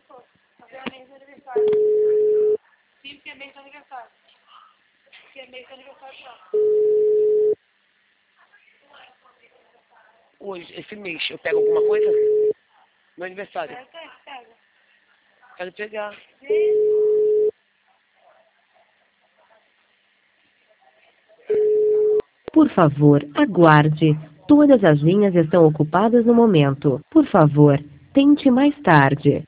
Parabéns no aniversário. Sim, porque é mês do aniversário. Porque é mês do aniversário já. Hoje, esse mês, eu pego alguma coisa? Meu aniversário. Pega. Quero pegar. Por favor, aguarde. Todas as linhas estão ocupadas no momento. Por favor, tente mais tarde.